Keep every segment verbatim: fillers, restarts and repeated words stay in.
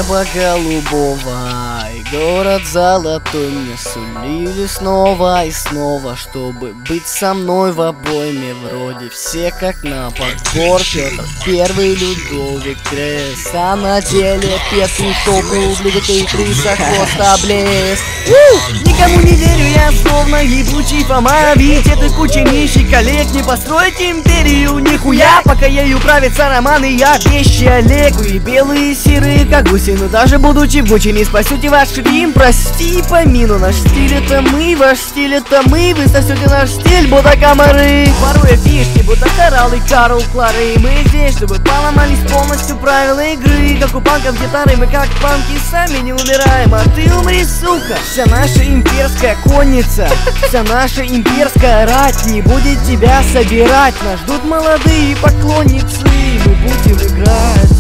неба голубого, и город золотой мне сулили снова и снова, чтобы быть со мной в обойме. Вроде все как на подбор, Петр Первый, Людовик Крест, а на деле Петр Топу, блюдетей крыса, хвоста блеск. Никому не верю я, словно ебучий Фома, ведь этой кучей нищих коллег не построить империю нихуя, пока ею правятся романы, я вещи Олегу. И белые серые, как гусины, даже будучи в Гуччи, не спасете ваш Рим, прости помину. Наш стиль это мы, ваш стиль это мы, вы сосете наш стиль, будто комары. Воруя фишки, будто Коралл и Карл Клары, и мы здесь, чтобы поломались полностью правила игры. Как у панков гитары, мы как панки сами не умираем, а ты умри, сука. Вся наша имперская конница, вся наша имперская рать не будет тебя собирать. Нас ждут молодые поклонницы, мы будем играть.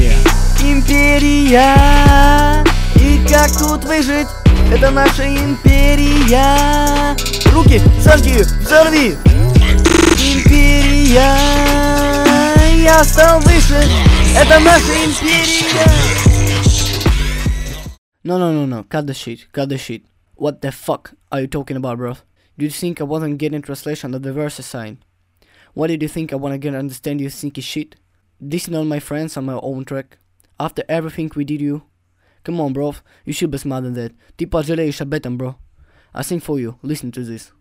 Империя, и как тут выжить? Это наша империя. Руки зажги, взорви. Империя, я стал выше. Это наша империя. No, no, no, no. Cut the shit. Cut the shit. What the fuck are you talking about, bro? Do you think I wasn't getting translation of the verse sign? What did you think I wanna get understand you thinky shit? This is not my friends on my own track. After everything we did you. Come on, bro. You should be smarter than that. Ты пожалеешь об этом, bro. I sing for you. Listen to this.